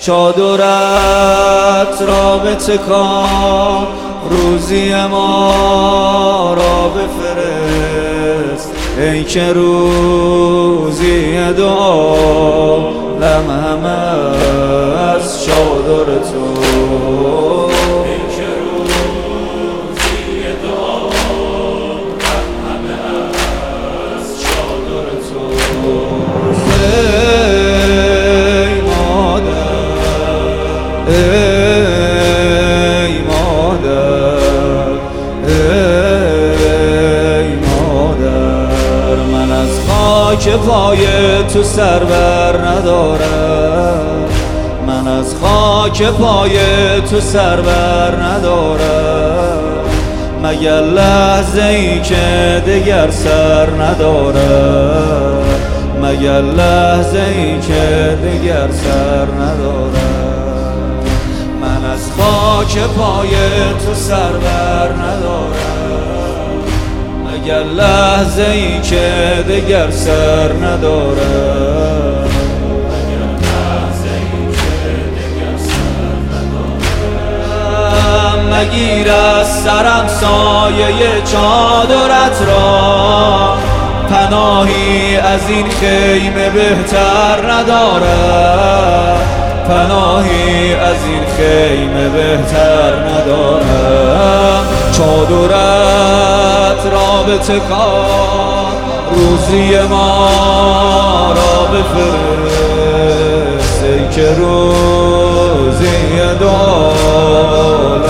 چادرت را بتکان، روزی ما را بفرست، ای که روزی دعا لمهم از چادر تو. ای مادر، ای مادر، من از خاک پای تو سر بر ندارم، من از خاک پای تو سر بر ندارم، مگر لحظه ای که دگر سر ندارم، مگر لحظه ای که دگر سر ندارم. من از خاک پای تو سر بر ندارم، مگر لحظه ای که دگر سر ندارم، مگر لحظه ای که دگر سر ندارم. مگیر از سرم سایه چادرت را، پناهی از این خیمه بهتر ندارم، پناهی از این خیمه بهتر ندارم. چادرت را بتکان، روزی ما را بفرست، ای که روزی دعا